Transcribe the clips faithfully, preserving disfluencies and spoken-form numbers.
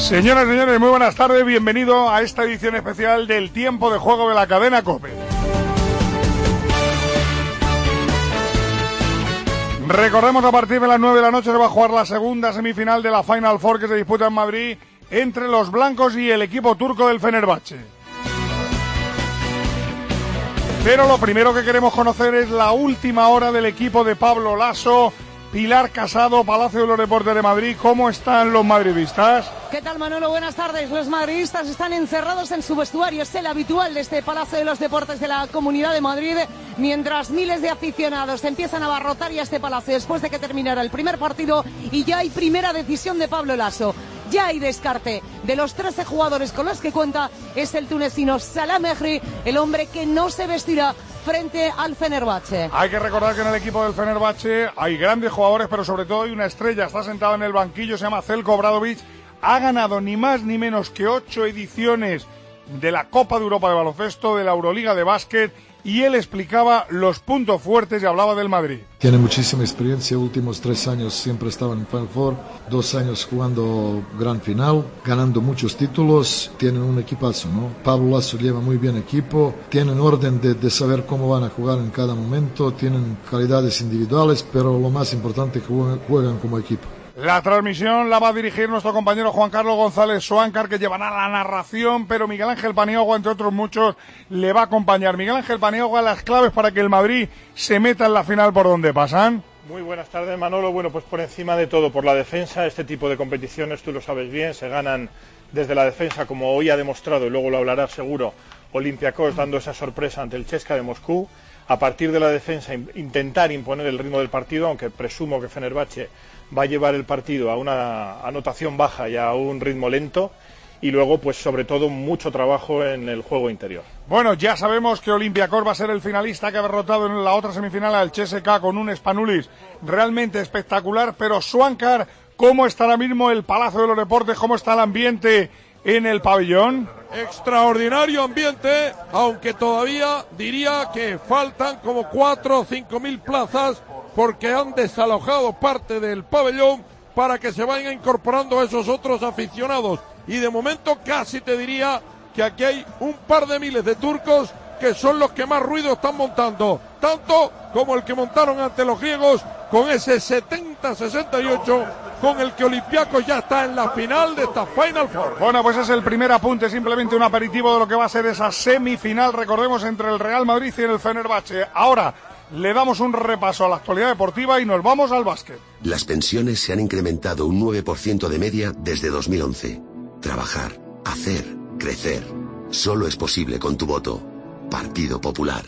Señoras y señores, muy buenas tardes, bienvenido a esta edición especial del Tiempo de Juego de la cadena COPE. Recordemos, a partir de las nueve de la noche se va a jugar la segunda semifinal de la Final Four que se disputa en Madrid entre los blancos y el equipo turco del Fenerbahce. Pero lo primero que queremos conocer es la última hora del equipo de Pablo Laso. Pilar Casado, Palacio de los Deportes de Madrid, ¿cómo están los madridistas? ¿Qué tal, Manolo? Buenas tardes. Los madridistas están encerrados en su vestuario, es el habitual de este Palacio de los Deportes de la Comunidad de Madrid, mientras miles de aficionados empiezan a abarrotar ya este palacio después de que terminara el primer partido y ya hay primera decisión de Pablo Laso. Ya hay descarte. De los trece jugadores con los que cuenta es el tunecino Salah Mehri, el hombre que no se vestirá frente al Fenerbahce. Hay que recordar que en el equipo del Fenerbahce hay grandes jugadores, pero sobre todo hay una estrella. Está sentado en el banquillo, se llama Zeljko Obradović. Ha ganado ni más ni menos que ocho ediciones de la Copa de Europa de baloncesto, de la Euroliga de básquet, y él explicaba los puntos fuertes y hablaba del Madrid. Tiene muchísima experiencia, últimos tres años siempre estaba en Final Four, dos años jugando gran final, ganando muchos títulos, tienen un equipazo, ¿no? Pablo Laso lleva muy bien equipo, tienen orden de, de saber cómo van a jugar en cada momento, tienen calidades individuales, pero lo más importante es que juegan, juegan como equipo. La transmisión la va a dirigir nuestro compañero Juan Carlos González Suáncar, que llevará la narración, pero Miguel Ángel Paniagua, entre otros muchos, le va a acompañar. Miguel Ángel Paniagua, las claves para que el Madrid se meta en la final por donde pasan. Muy buenas tardes, Manolo. Bueno, pues por encima de todo, por la defensa, este tipo de competiciones, tú lo sabes bien, se ganan desde la defensa, como hoy ha demostrado, y luego lo hablará seguro, Olympiacos, dando esa sorpresa ante el Chesca de Moscú. A partir de la defensa, intentar imponer el ritmo del partido, aunque presumo que Fenerbahce va a llevar el partido a una anotación baja y a un ritmo lento, y luego, pues sobre todo, mucho trabajo en el juego interior. Bueno, ya sabemos que Olympiacos va a ser el finalista, que ha derrotado en la otra semifinal al C S K A con un Spanulis realmente espectacular, pero Suáncar, ¿cómo está ahora mismo el Palacio de los Deportes? ¿Cómo está el ambiente en el pabellón? Extraordinario ambiente, aunque todavía diría que faltan como cuatro o cinco mil plazas, porque han desalojado parte del pabellón para que se vayan incorporando esos otros aficionados. Y de momento casi te diría que aquí hay un par de miles de turcos que son los que más ruido están montando, tanto como el que montaron ante los griegos con ese setenta sesenta y ocho, con el que Olympiacos ya está en la final de esta Final Four. Bueno, pues es el primer apunte, simplemente un aperitivo de lo que va a ser esa semifinal, recordemos, entre el Real Madrid y el Fenerbahce. Ahora le damos un repaso a la actualidad deportiva y nos vamos al básquet. Las pensiones se han incrementado un nueve por ciento de media desde dos mil once. Trabajar, hacer, crecer. Solo es posible con tu voto. Partido Popular.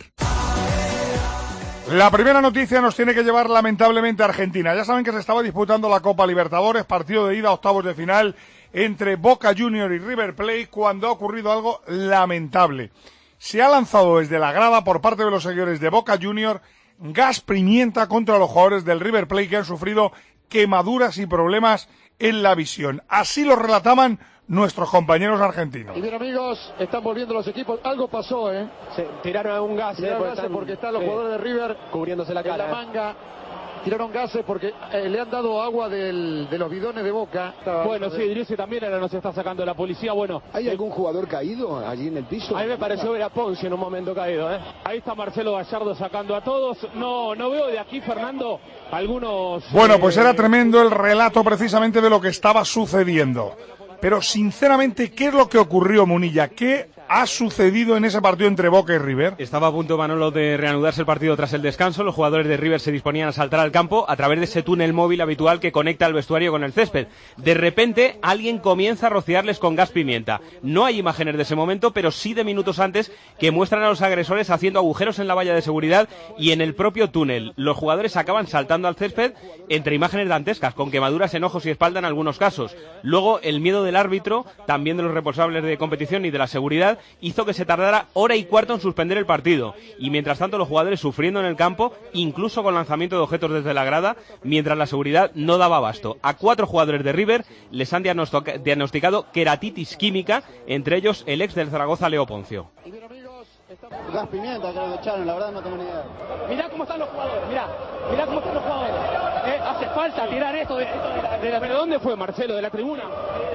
La primera noticia nos tiene que llevar lamentablemente a Argentina. Ya saben que se estaba disputando la Copa Libertadores, partido de ida a octavos de final entre Boca Juniors y River Plate, cuando ha ocurrido algo lamentable. Se ha lanzado desde la grada por parte de los seguidores de Boca Juniors gas pimienta contra los jugadores del River Plate, que han sufrido quemaduras y problemas en la visión. Así lo relataban nuestros compañeros argentinos. Y bien, amigos, están volviendo los equipos. Algo pasó, ¿eh? Se tiraron un gas, tiraron eh, porque, gases están, porque están los sí, jugadores de River cubriéndose la cara. En la manga. Tiraron gases porque eh, le han dado agua del, de los bidones de Boca. Bueno, sí, Idrisi también ahora nos está sacando la policía. Bueno, ¿hay algún jugador caído allí en el piso? A mí me pareció ver a Ponce en un momento caído, ¿eh? Ahí está Marcelo Gallardo sacando a todos. No, no veo de aquí, Fernando, algunos... Bueno, pues era tremendo el relato precisamente de lo que estaba sucediendo. Pero sinceramente, ¿qué es lo que ocurrió, Munilla? ¿Qué ha sucedido en ese partido entre Boca y River? Estaba a punto, Manolo, de reanudarse el partido tras el descanso. Los jugadores de River se disponían a saltar al campo a través de ese túnel móvil habitual que conecta el vestuario con el césped. De repente, alguien comienza a rociarles con gas pimienta. No hay imágenes de ese momento, pero sí de minutos antes, que muestran a los agresores haciendo agujeros en la valla de seguridad y en el propio túnel. Los jugadores acaban saltando al césped entre imágenes dantescas, con quemaduras en ojos y espalda en algunos casos. Luego, el miedo del árbitro, también de los responsables de competición y de la seguridad, hizo que se tardara hora y cuarto en suspender el partido. Y mientras tanto, los jugadores sufriendo en el campo, incluso con lanzamiento de objetos desde la grada, mientras la seguridad no daba abasto. A cuatro jugadores de River les han diagnosticado queratitis química, entre ellos el ex del Zaragoza, Leo Poncio. Gas pimienta creo que echaron, la verdad no tengo ni idea. Mirá cómo están los jugadores, mirá, mirá cómo están los jugadores. Eh, hace falta tirar esto de, esto de la, de la... ¿Pero dónde fue, Marcelo? ¿De la tribuna? De la tribuna.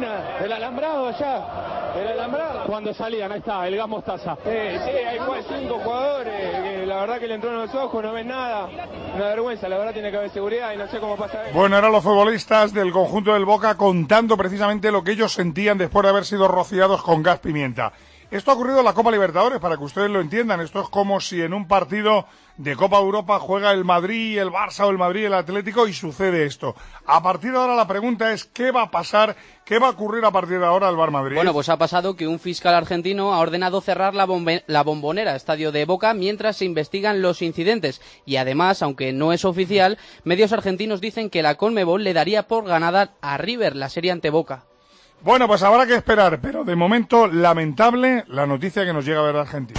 tribuna, el alambrado allá, el alambrado. Cuando salían, ahí está, el gas mostaza. Eh, sí, hay cinco jugadores, que la verdad que le entró en los ojos, no ven nada. Una vergüenza, la verdad tiene que haber seguridad y no sé cómo pasa eso. Bueno, eran los futbolistas del conjunto del Boca contando precisamente lo que ellos sentían después de haber sido rociados con gas pimienta. Esto ha ocurrido en la Copa Libertadores, para que ustedes lo entiendan. Esto es como si en un partido de Copa Europa juega el Madrid, el Barça o el Madrid, el Atlético y sucede esto. A partir de ahora la pregunta es ¿qué va a pasar? ¿Qué va a ocurrir a partir de ahora al Bar Madrid? Bueno, pues ha pasado que un fiscal argentino ha ordenado cerrar la, bombe- la Bombonera, estadio de Boca, mientras se investigan los incidentes. Y además, aunque no es oficial, medios argentinos dicen que la Conmebol le daría por ganada a River la serie ante Boca. Bueno, pues habrá que esperar, pero de momento lamentable la noticia que nos llega de Argentina.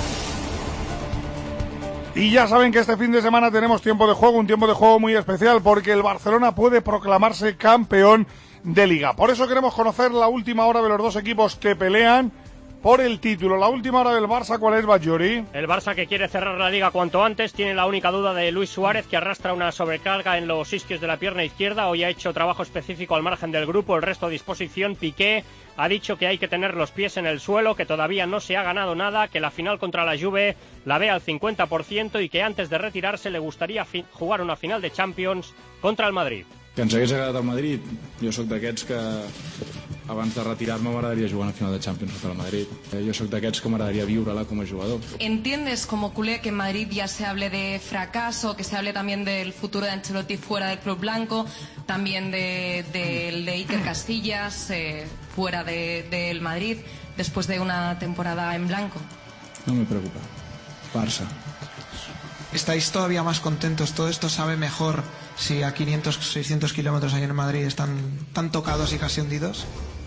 Y ya saben que este fin de semana tenemos tiempo de juego, un tiempo de juego muy especial, porque el Barcelona puede proclamarse campeón de Liga. Por eso queremos conocer la última hora de los dos equipos que pelean por el título. La última hora del Barça, ¿cuál es, Bajori? El Barça, que quiere cerrar la Liga cuanto antes, tiene la única duda de Luis Suárez, que arrastra una sobrecarga en los isquios de la pierna izquierda. Hoy ha hecho trabajo específico al margen del grupo, el resto a disposición. Piqué ha dicho que hay que tener los pies en el suelo, que todavía no se ha ganado nada, que la final contra la Juve la ve al cincuenta por ciento y que antes de retirarse le gustaría fi- jugar una final de Champions contra el Madrid. Que ens hagués agradat el Madrid, jo sóc d'aquests que abans de retirar-me m'agradaria jugar una final de Champions contra el Madrid. Jo sóc d'aquests que m'agradaria viure-la com a jugador. ¿Entiendes como culé que en Madrid ya se hable de fracaso, que se hable también del futuro de Ancelotti fuera del club blanco, también de, de, de Iker Casillas eh, fuera del de, de Madrid, después de una temporada en blanco? No me preocupa. Barça. ¿Estáis todavía más contentos? ¿Todo esto sabe mejor si a quinientos, seiscientos kilómetros ahí en Madrid están tan tocados y casi hundidos?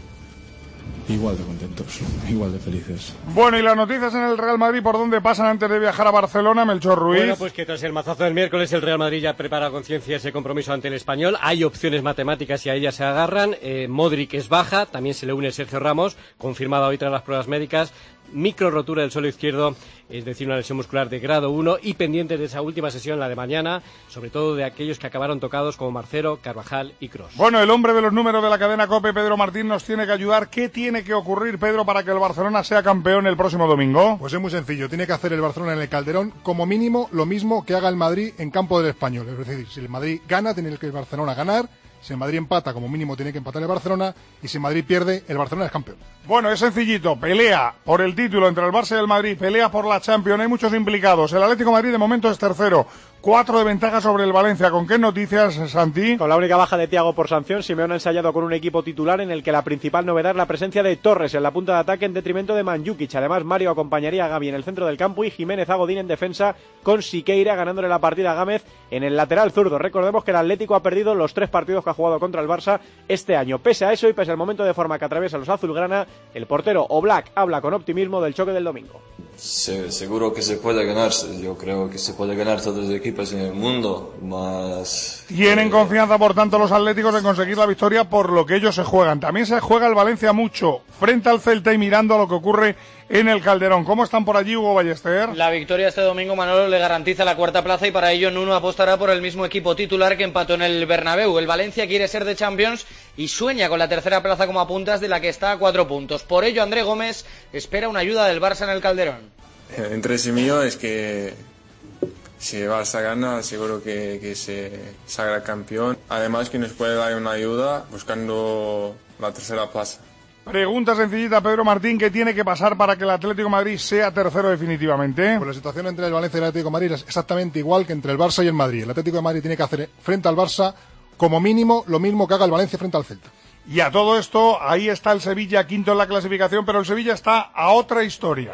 Igual de contentos, igual de felices. Bueno, y las noticias en el Real Madrid, ¿por dónde pasan antes de viajar a Barcelona, Melchor Ruiz? Bueno, pues que tras el mazazo del miércoles, el Real Madrid ya prepara con conciencia ese compromiso ante el Español. Hay opciones matemáticas y a ellas se agarran. Eh, Modric es baja, también se le une Sergio Ramos, confirmado hoy tras las pruebas médicas. Micro rotura del suelo izquierdo, es decir, una lesión muscular de grado uno, y pendientes de esa última sesión, la de mañana, sobre todo de aquellos que acabaron tocados como Marcelo, Carvajal y Kroos. Bueno, el hombre de los números de la cadena COPE, Pedro Martín, nos tiene que ayudar. ¿Qué tiene que ocurrir, Pedro, para que el Barcelona sea campeón el próximo domingo? Pues es muy sencillo, tiene que hacer el Barcelona en el Calderón como mínimo lo mismo que haga el Madrid en campo del Español. Es decir, si el Madrid gana, tiene que el Barcelona ganar. Si el Madrid empata, como mínimo tiene que empatar el Barcelona, y si el Madrid pierde, el Barcelona es campeón. Bueno, es sencillito, pelea por el título entre el Barça y el Madrid, pelea por la Champions, hay muchos implicados. El Atlético de Madrid de momento es tercero, cuatro de ventaja sobre el Valencia. ¿Con qué noticias, Santi? Con la única baja de Thiago por sanción, Simeone ha ensayado con un equipo titular en el que la principal novedad es la presencia de Torres en la punta de ataque en detrimento de Mandžukić. Además, Mario acompañaría a Gavi en el centro del campo y Jiménez a Godín en defensa, con Siqueira ganándole la partida a Gámez en el lateral zurdo. Recordemos que el Atlético ha perdido los tres partidos que ha jugado contra el Barça este año. Pese a eso y pese al momento de forma que atraviesa los azulgrana, el portero Oblak habla con optimismo del choque del domingo. Se, seguro que se puede ganar, yo creo que se puede ganar todos los equipos en el mundo, más... Tienen confianza, por tanto, los atléticos en conseguir la victoria por lo que ellos se juegan. También se juega el Valencia mucho, frente al Celta y mirando a lo que ocurre en el Calderón. ¿Cómo están por allí, Hugo Ballester? La victoria este domingo, Manolo, le garantiza la cuarta plaza y para ello Nuno apostará por el mismo equipo titular que empató en el Bernabéu. El Valencia quiere ser de Champions y sueña con la tercera plaza como apuntas, de la que está a cuatro puntos. Por ello, André Gómez espera una ayuda del Barça en el Calderón. El interés mío es que si el Barça gana, seguro que, que se sagra campeón. Además que nos puede dar una ayuda buscando la tercera plaza. Pregunta sencillita, Pedro Martín, ¿qué tiene que pasar para que el Atlético de Madrid sea tercero definitivamente? Pues la situación entre el Valencia y el Atlético de Madrid es exactamente igual que entre el Barça y el Madrid. El Atlético de Madrid tiene que hacer frente al Barça como mínimo lo mismo que haga el Valencia frente al Celta. Y a todo esto, ahí está el Sevilla, quinto en la clasificación, pero el Sevilla está a otra historia.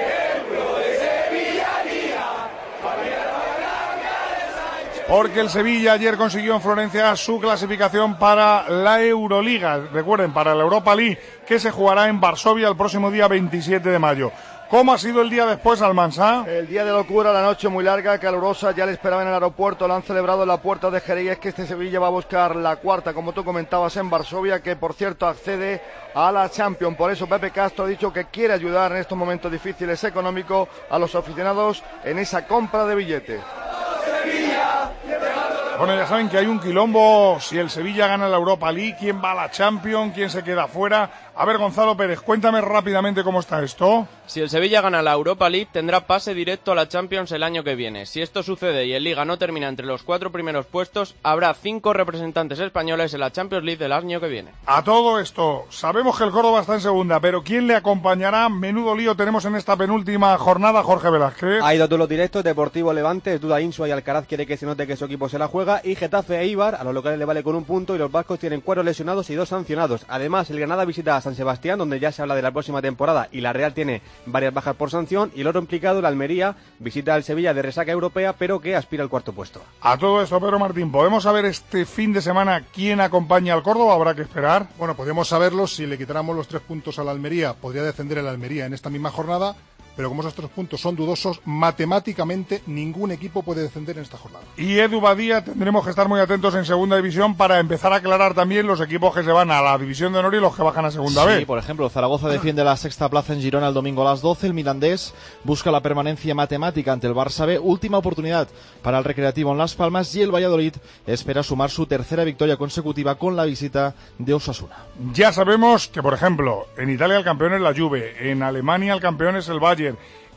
Porque el Sevilla ayer consiguió en Florencia su clasificación para la Euroliga, recuerden, para la Europa League, que se jugará en Varsovia el próximo día veintisiete de mayo. ¿Cómo ha sido el día después, Almansa? El día de locura, la noche muy larga, calurosa, ya le esperaban en el aeropuerto, lo han celebrado en la puerta de Jerez, es que este Sevilla va a buscar la cuarta, como tú comentabas, en Varsovia, que por cierto accede a la Champions. Por eso Pepe Castro ha dicho que quiere ayudar en estos momentos difíciles económicos a los aficionados en esa compra de billetes. Bueno, ya saben que hay un quilombo, si el Sevilla gana la Europa League, quién va a la Champions, quién se queda fuera. A ver, Gonzalo Pérez, cuéntame rápidamente cómo está esto. Si el Sevilla gana la Europa League, tendrá pase directo a la Champions el año que viene. Si esto sucede y el Liga no termina entre los cuatro primeros puestos, habrá cinco representantes españoles en la Champions League del año que viene. A todo esto, sabemos que el Córdoba está en segunda, pero ¿quién le acompañará? Menudo lío tenemos en esta penúltima jornada, Jorge Velázquez. Hay dos duelos directos, Deportivo Levante, duda Insua y Alcaraz quiere que se note que su equipo se la juega, y Getafe e Eibar, a los locales le vale con un punto y los vascos tienen cuatro lesionados y dos sancionados. Además, el Granada visita a San Sebastián, donde ya se habla de la próxima temporada, y la Real tiene varias bajas por sanción, y el otro implicado, la Almería, visita al Sevilla de resaca europea, pero que aspira al cuarto puesto. A todo esto, Pedro Martín, ¿podemos saber este fin de semana quién acompaña al Córdoba? ¿Habrá que esperar? Bueno, podríamos saberlo si le quitáramos los tres puntos a la Almería, podría descender el Almería en esta misma jornada, pero como esos tres puntos son dudosos, matemáticamente ningún equipo puede descender en esta jornada. Y Edu Badía, tendremos que estar muy atentos en segunda división para empezar a aclarar también los equipos que se van a la división de honor y los que bajan a segunda B. Sí, por ejemplo, Zaragoza defiende la sexta plaza en Girona el domingo a las doce, el Mirandés busca la permanencia matemática ante el Barça B, última oportunidad para el Recreativo en Las Palmas, y el Valladolid espera sumar su tercera victoria consecutiva con la visita de Osasuna. Ya sabemos que, por ejemplo, en Italia el campeón es la Juve, en Alemania el campeón es el Bayern,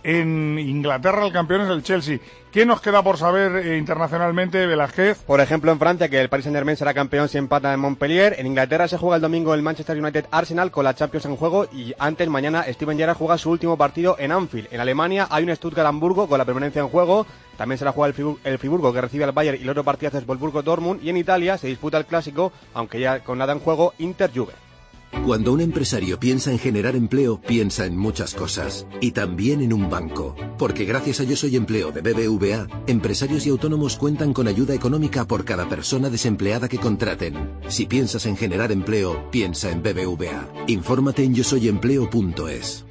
en Inglaterra el campeón es el Chelsea. ¿Qué nos queda por saber eh, internacionalmente, Velázquez? Por ejemplo, en Francia, que el Paris Saint-Germain será campeón si empata en Montpellier. En Inglaterra se juega el domingo el Manchester United Arsenal con la Champions en juego, y antes, mañana, Steven Gerrard juega su último partido en Anfield. En Alemania hay un Stuttgart-Hamburgo con la permanencia en juego. También se la juega el, Friburgo, el Friburgo, que recibe al Bayern, y el otro partido es Wolfsburgo-Dortmund. Y en Italia se disputa el clásico, aunque ya con nada en juego, Inter-Juve. Cuando un empresario piensa en generar empleo, piensa en muchas cosas. Y también en un banco. Porque gracias a Yo Soy Empleo de B B V A, empresarios y autónomos cuentan con ayuda económica por cada persona desempleada que contraten. Si piensas en generar empleo, piensa en B B V A. Infórmate en yo soy empleo punto es.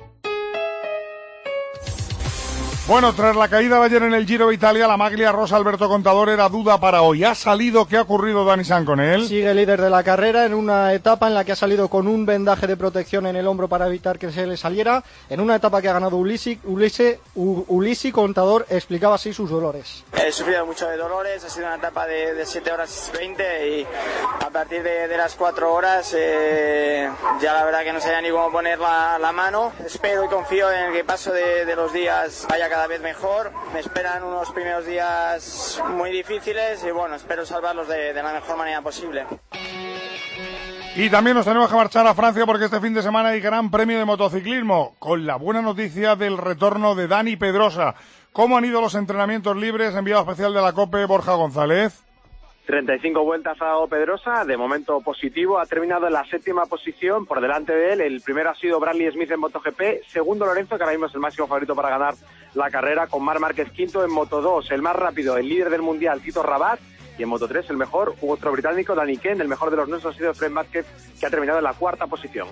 Bueno, tras la caída de ayer en el Giro de Italia, la maglia rosa Alberto Contador era duda para hoy. ¿Ha salido? ¿Qué ha ocurrido, Dani San, con él? Sigue líder de la carrera en una etapa en la que ha salido con un vendaje de protección en el hombro para evitar que se le saliera. En una etapa que ha ganado Ulisi, Ulisi, Ulisi Contador explicaba así sus dolores. He sufrido mucho de dolores, ha sido una etapa de, de siete horas veinte y a partir de, de las cuatro horas eh, ya la verdad que no sabía ni cómo poner la, la mano. Espero y confío en el que paso de, de los días vaya cada vez mejor. Me esperan unos primeros días muy difíciles y bueno, espero salvarlos de, de la mejor manera posible. Y también nos tenemos que marchar a Francia porque este fin de semana hay Gran Premio de Motociclismo, con la buena noticia del retorno de Dani Pedrosa. ¿Cómo han ido los entrenamientos libres? Enviado especial de la COPE, Borja González. treinta y cinco vueltas ha dado Pedrosa, de momento positivo, ha terminado en la séptima posición, por delante de él, el primero ha sido Bradley Smith en MotoGP, segundo Lorenzo, que ahora mismo es el máximo favorito para ganar la carrera, con Marc Márquez quinto en Moto dos, el más rápido, el líder del mundial, Tito Rabat, y en Moto tres el mejor, otro británico, Danny Ken, el mejor de los nuestros ha sido Fred Márquez, que ha terminado en la cuarta posición.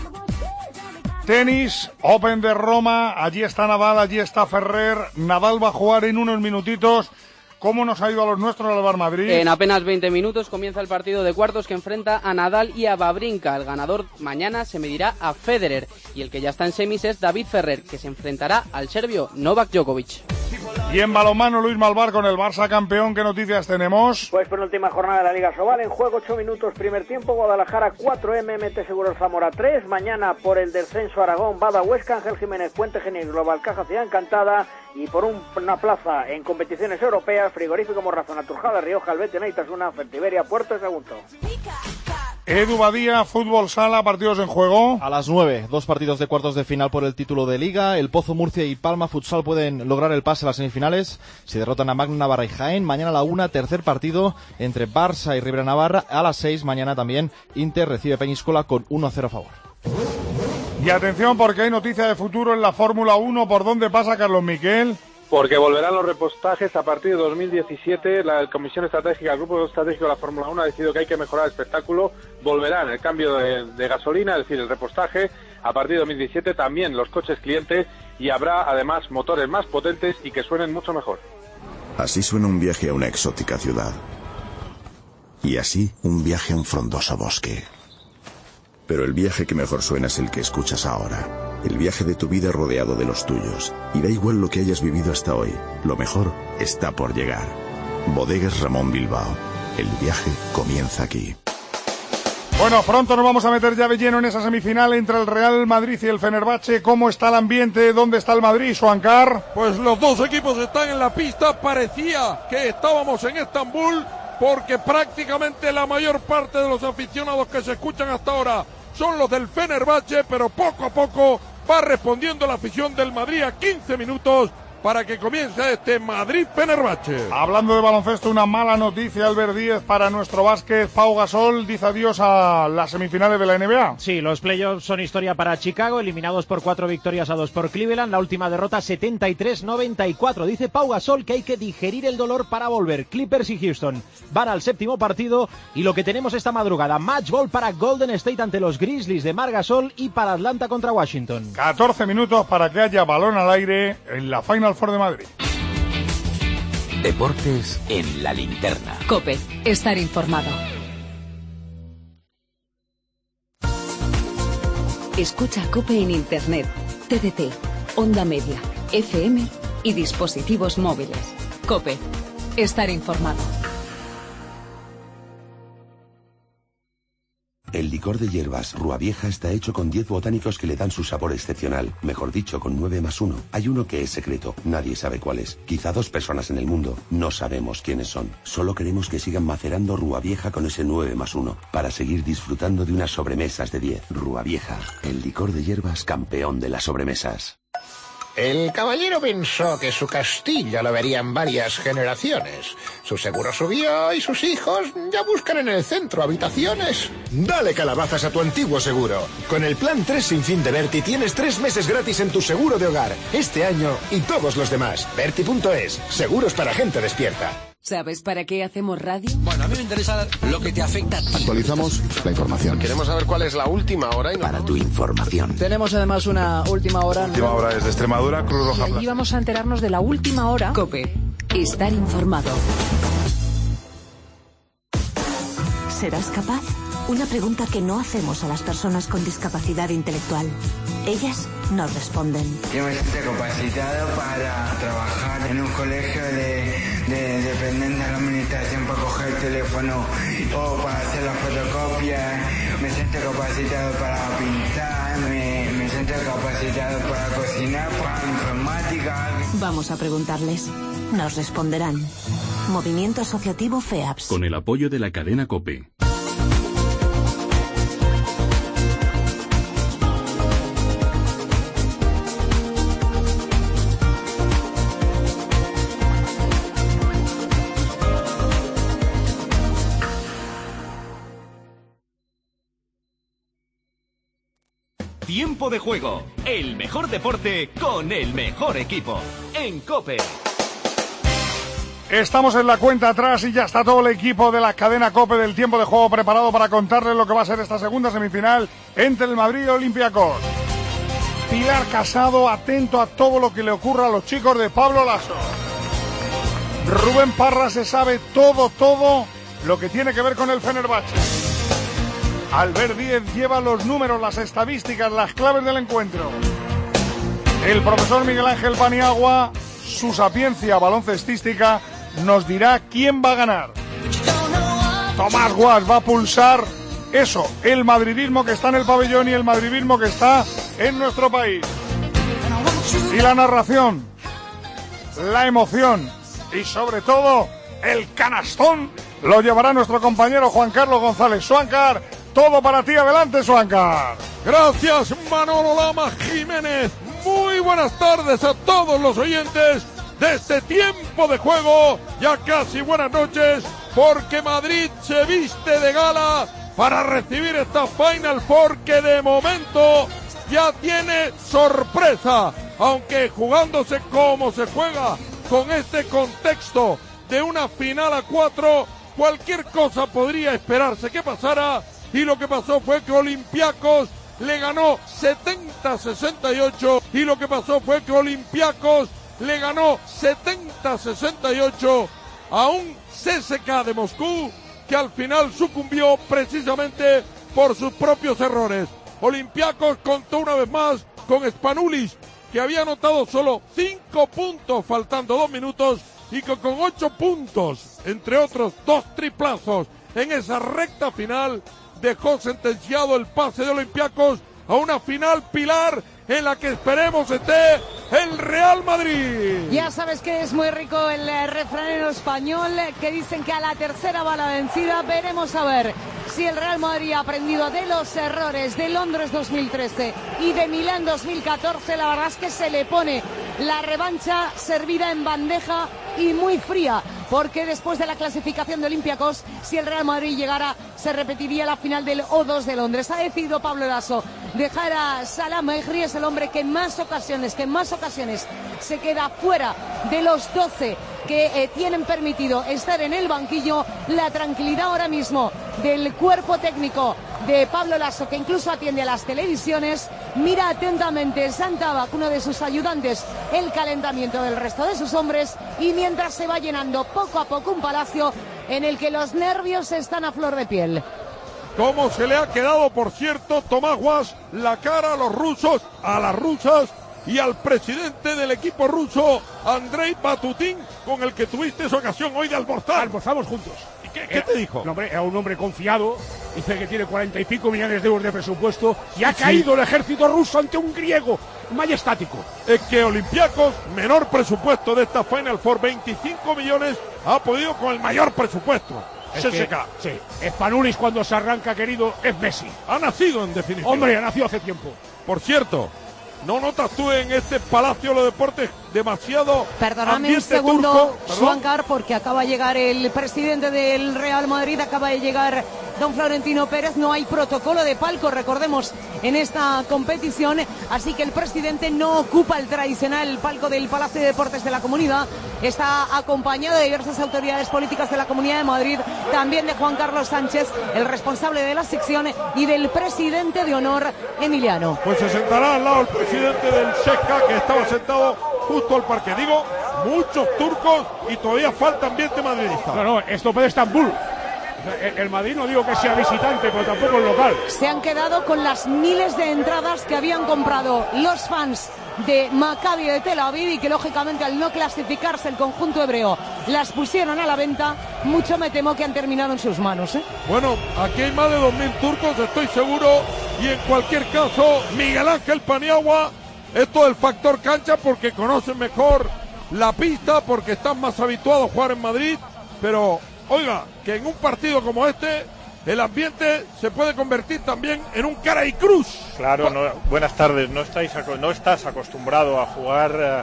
Tenis, Open de Roma, allí está Nadal, allí está Ferrer, Nadal va a jugar en unos minutitos. ¿Cómo nos ha ido a los nuestros al Bar Madrid? En apenas veinte minutos comienza el partido de cuartos que enfrenta a Nadal y a Wawrinka. El ganador mañana se medirá a Federer y el que ya está en semis es David Ferrer, que se enfrentará al serbio Novak Djokovic. Y en balonmano, Luis Malvar con el Barça campeón, ¿qué noticias tenemos? Pues penúltima jornada de la Liga Sobal, en juego ocho minutos, primer tiempo, Guadalajara cuatro, M M T Seguros Zamora tres, mañana por el descenso Aragón, Bada Huesca, Ángel Jiménez, Puente Genil, Global Caja Ciudad Encantada, y por un, una plaza en competiciones europeas, Frigorífico Morrazo, Naturjada, Rioja, Albete, Neitasuna, Fertiberia, Puerto de Sagunto. Edu Badía, fútbol sala, partidos en juego. A las nueve, dos partidos de cuartos de final por el título de Liga. El Pozo, Murcia y Palma Futsal pueden lograr el pase a las semifinales si derrotan a Magna Navarra y Jaén. Mañana a la una, tercer partido entre Barça y Ribera Navarra. A las seis, mañana también Inter recibe Peñíscola con uno a cero a favor. Y atención porque hay noticia de futuro en la Fórmula uno. ¿Por dónde pasa Carlos Miquel? Porque volverán los repostajes a partir de dos mil diecisiete. La Comisión Estratégica, el Grupo Estratégico de la Fórmula uno ha decidido que hay que mejorar el espectáculo. Volverán el cambio de, de gasolina, es decir, el repostaje, a partir de dos mil diecisiete. También los coches clientes y habrá además motores más potentes y que suenen mucho mejor. Así suena un viaje a una exótica ciudad. Y así un viaje a un frondoso bosque. Pero el viaje que mejor suena es el que escuchas ahora. El viaje de tu vida rodeado de los tuyos. Y da igual lo que hayas vivido hasta hoy, lo mejor está por llegar. Bodegas Ramón Bilbao. El viaje comienza aquí. Bueno, pronto nos vamos a meter ya de lleno en esa semifinal entre el Real Madrid y el Fenerbahce. ¿Cómo está el ambiente? ¿Dónde está el Madrid, Suancar? Pues los dos equipos están en la pista. Parecía que estábamos en Estambul, porque prácticamente la mayor parte de los aficionados que se escuchan hasta ahora son los del Fenerbahce, pero poco a poco va respondiendo la afición del Madrid a quince minutos para que comience este Madrid-Fenerbahce. Hablando de baloncesto, una mala noticia, Albert Díez, para nuestro básquet. Pau Gasol dice adiós a las semifinales de la N B A. Sí, los playoffs son historia para Chicago, eliminados por cuatro victorias a dos por Cleveland. La última derrota setenta y tres noventa y cuatro. Dice Pau Gasol que hay que digerir el dolor para volver. Clippers y Houston van al séptimo partido, y lo que tenemos esta madrugada, match ball para Golden State ante los Grizzlies de Marc Gasol y para Atlanta contra Washington. catorce minutos para que haya balón al aire en la Final Four de Madrid. Deportes en la linterna. COPE, estar informado. Escucha COPE en Internet, T D T, Onda Media, F M y dispositivos móviles. COPE, estar informado. El licor de hierbas Rúa Vieja está hecho con diez botánicos que le dan su sabor excepcional. Mejor dicho, con nueve más uno. Hay uno que es secreto. Nadie sabe cuál es. Quizá dos personas en el mundo. No sabemos quiénes son. Solo queremos que sigan macerando Rúa Vieja con ese nueve más uno. Para seguir disfrutando de unas sobremesas de diez. Rúa Vieja. El licor de hierbas campeón de las sobremesas. El caballero pensó que su castillo lo verían varias generaciones. Su seguro subió y sus hijos ya buscan en el centro habitaciones. Dale calabazas a tu antiguo seguro. Con el plan tres sin fin de Berti tienes tres meses gratis en tu seguro de hogar. Este año y todos los demás. Berti punto es. Seguros para gente despierta. ¿Sabes para qué hacemos radio? Bueno, a mí me interesa lo que te afecta a ti. Actualizamos la información. Queremos saber cuál es la última hora. Y no... Para tu información. Tenemos además una última hora. Última hora es de Extremadura, Cruz Roja. Y allí vamos a enterarnos de la última hora. COPE, estar informado. ¿Serás capaz? Una pregunta que no hacemos a las personas con discapacidad intelectual. Ellas nos responden. Yo me siento capacitado para trabajar en un colegio de, de dependientes de la administración para coger el teléfono o para hacer las fotocopias. Me siento capacitado para pintar, me, me siento capacitado para cocinar, para informática. Vamos a preguntarles. Nos responderán. Movimiento Asociativo FEAPS. Con el apoyo de la cadena COPE. Tiempo de juego, el mejor deporte con el mejor equipo, en COPE. Estamos en la cuenta atrás y ya está todo el equipo de la cadena COPE del tiempo de juego preparado para contarles lo que va a ser esta segunda semifinal entre el Madrid y Olympiacos. Pilar Casado, atento a todo lo que le ocurra a los chicos de Pablo Laso. Rubén Parra se sabe todo, todo lo que tiene que ver con el Fenerbahce. Albert Díez lleva los números, las estadísticas, las claves del encuentro. El profesor Miguel Ángel Paniagua, su sapiencia baloncestística, nos dirá quién va a ganar. Tomás Guas va a pulsar eso, el madridismo que está en el pabellón y el madridismo que está en nuestro país. Y la narración, la emoción y sobre todo el canastón lo llevará nuestro compañero Juan Carlos González. Suancar, todo para ti, adelante Suancar. Gracias Manolo Lama Jiménez. Muy buenas tardes a todos los oyentes de este tiempo de juego. Ya casi buenas noches, porque Madrid se viste de gala para recibir esta Final Four que de momento ya tiene sorpresa. Aunque jugándose como se juega con este contexto de una final a cuatro, cualquier cosa podría esperarse que pasara. Y lo que pasó fue que Olympiacos le ganó setenta a sesenta y ocho. Y lo que pasó fue que Olympiacos le ganó setenta a sesenta y ocho a un C S K A de Moscú que al final sucumbió precisamente por sus propios errores. Olympiacos contó una vez más con Spanulis, que había anotado solo cinco puntos faltando dos minutos y que con ocho puntos entre otros dos triplazos en esa recta final, dejó sentenciado el pase de Olympiacos a una final, Pilar, en la que esperemos esté el Real Madrid. Ya sabes que es muy rico el eh, refranero español, eh, que dicen que a la tercera va la vencida. Veremos a ver si el Real Madrid ha aprendido de los errores de Londres dos mil trece y de Milán dos mil catorce. La verdad es que se le pone la revancha servida en bandeja y muy fría, porque después de la clasificación de Olympiacos, si el Real Madrid llegara, se repetiría la final del O dos de Londres. Ha decidido Pablo Lasso dejar a Salah Mejri, es el hombre que en más ocasiones, que en más ocasiones se queda fuera de los doce que eh, tienen permitido estar en el banquillo. La tranquilidad ahora mismo del cuerpo técnico de Pablo Lasso, que incluso atiende a las televisiones, mira atentamente Santabac, uno de sus ayudantes, el calentamiento del resto de sus hombres, y mientras se va llenando poco a poco un palacio en el que los nervios están a flor de piel. ¿Cómo se le ha quedado, por cierto, Tomás Guas, la cara a los rusos, a las rusas y al presidente del equipo ruso, Andrei Batutin, con el que tuviste esa ocasión hoy de almorzar? Almorzamos juntos. ¿Y qué, qué te dijo? Un hombre, era un hombre confiado, dice que tiene cuarenta y pico millones de euros de presupuesto y ha caído el ejército ruso ante un griego majestático. Es que Olympiacos, menor presupuesto de esta Final Four, veinticinco millones, ha podido con el mayor presupuesto. Es Se que, seca. Sí, Spanulis cuando se arranca, querido, es Messi. Ha nacido, en definitiva. Hombre, ha nacido hace tiempo. Por cierto, ¿no notas tú en este Palacio de los Deportes demasiado Perdóname un segundo, Juancar, porque acaba de llegar el presidente del Real Madrid, acaba de llegar don Florentino Pérez. No hay protocolo de palco, recordemos, en esta competición, así que el presidente no ocupa el tradicional palco del Palacio de Deportes de la Comunidad. Está acompañado de diversas autoridades políticas de la Comunidad de Madrid, también de Juan Carlos Sánchez, el responsable de la sección, y del presidente de honor, Emiliano. Pues se sentará al lado el presidente del Chesca, que estaba sentado justo al parque. Digo, muchos turcos y todavía falta ambiente madridista. No, no, esto puede Estambul. El Madrid no digo que sea visitante, pero tampoco es local. Se han quedado con las miles de entradas que habían comprado los fans de Maccabi de Tel Aviv y que lógicamente al no clasificarse el conjunto hebreo las pusieron a la venta. Mucho me temo que han terminado en sus manos, ¿eh? Bueno, aquí hay más de dos mil turcos, estoy seguro, y en cualquier caso, Miguel Ángel Paniagua, esto del factor cancha, porque conocen mejor la pista, porque están más habituados a jugar en Madrid, pero oiga, que en un partido como este el ambiente se puede convertir también en un cara y cruz. Claro, no, buenas tardes. No estáis, no estás acostumbrado a jugar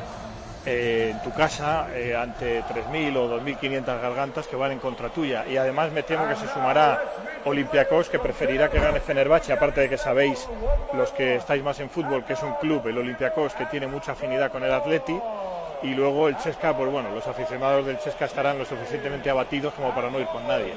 eh, en tu casa eh, ante tres mil o dos mil quinientas gargantas que van en contra tuya. Y además me temo que se sumará Olympiacos, que preferirá que gane Fenerbahce, aparte de que sabéis, los que estáis más en fútbol, que es un club, el Olympiacos, que tiene mucha afinidad con el Atleti. Y luego el Chesca, pues bueno, los aficionados del Chesca estarán lo suficientemente abatidos como para no ir con nadie.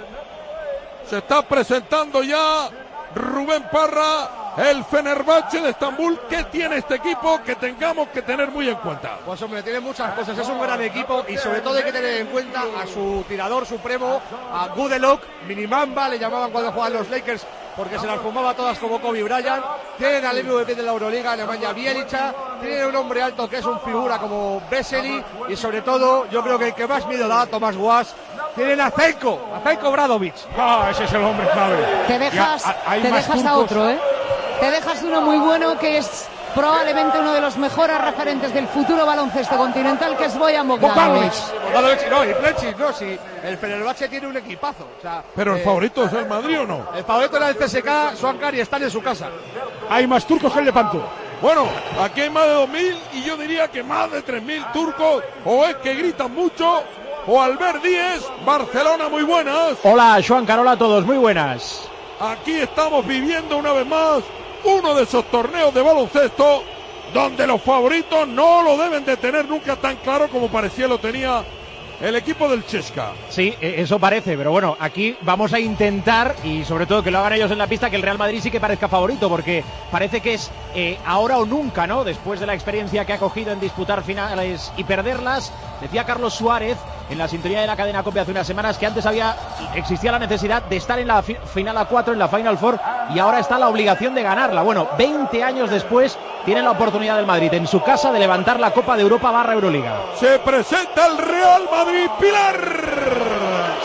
Se está presentando ya Rubén Parra, el Fenerbahce de Estambul. ¿Qué tiene este equipo que tengamos que tener muy en cuenta? Pues hombre, tiene muchas cosas, es un gran equipo y sobre todo hay que tener en cuenta a su tirador supremo, a Gudelok, Minimamba, le llamaban cuando jugaban los Lakers, porque se las fumaba todas como Kobe Bryant. Tienen al M V P de la Euroliga, Nemanja Bjelica, tienen un hombre alto que es un figura como Vesely, y sobre todo, yo creo que el que más miedo da, Tomás Guas. Tienen a Zeljko, a Zeljko Obradovic. Ah, ese es el hombre clave. Te dejas, Ya, hay te más dejas a turcos. otro, ¿eh? Te dejas uno muy bueno que es probablemente uno de los mejores referentes del futuro baloncesto continental, que es Bojan Bogdanovic. Bogdanovic, no, y Plechis, no, si el Fenerbahce tiene un equipazo. O sea, ¿Pero el eh, favorito es el Madrid o no? El favorito era el C S K, Suankar, y están en su casa. Hay más turcos que el Lepanto. Bueno, aquí hay más de dos mil y yo diría que más de tres mil turcos, o es que gritan mucho, o Albert Díez, Barcelona, muy buenas. Hola, Joan Carola a todos, muy buenas. Aquí estamos viviendo una vez más uno de esos torneos de baloncesto donde los favoritos no lo deben de tener nunca tan claro como parecía lo tenía el equipo del Chesca. Sí, eso parece, pero bueno, aquí vamos a intentar, y sobre todo que lo hagan ellos en la pista, que el Real Madrid sí que parezca favorito, porque parece que es eh, ahora o nunca, ¿no? Después de la experiencia que ha cogido en disputar finales y perderlas. Decía Carlos Suárez en la sintonía de la cadena COPE hace unas semanas que antes había existía la necesidad de estar en la fi- final a cuatro, en la Final Four, y ahora está la obligación de ganarla. Bueno, veinte años después tiene la oportunidad del Madrid en su casa de levantar la Copa de Europa barra Euroliga. Se presenta el Real Madrid, Pilar.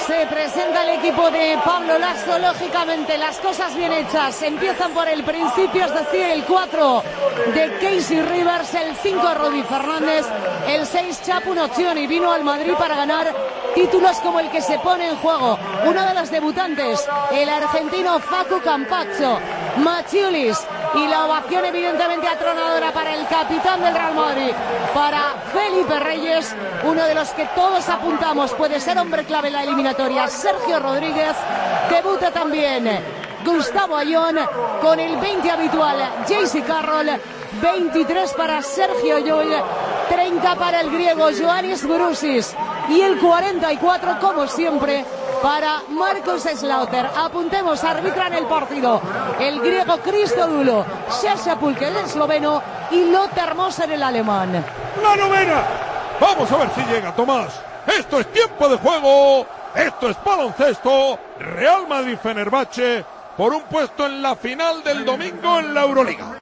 Se presenta el equipo de Pablo Lasso, lógicamente las cosas bien hechas empiezan por el principio, es decir, el cuatro de Casey Rivers, el cinco Rodi Fernández, el seis Chapu Nocioni, vino al Madrid para ganar títulos como el que se pone en juego. Uno de los debutantes, el argentino Facu Campazzo, Machiulis, y la ovación evidentemente atronadora para el capitán del Real Madrid, para Felipe Reyes, uno de los que todos apuntamos puede ser hombre clave en la eliminatoria, Sergio Rodríguez. Debuta también Gustavo Ayón con el veinte habitual, J C Carroll, veintitrés para Sergio Llull, treinta para el griego Ioannis Brousis y el cuarenta y cuatro, como siempre, para Marcos Slaughter. Apuntemos, arbitran el partido el griego Christodoulou, Sasha Pulke el esloveno y Lothar Moser el alemán. ¡La novena! Vamos a ver si llega, Tomás. Esto es tiempo de juego. Esto es baloncesto. Real Madrid-Fenerbahce por un puesto en la final del domingo en la Euroliga.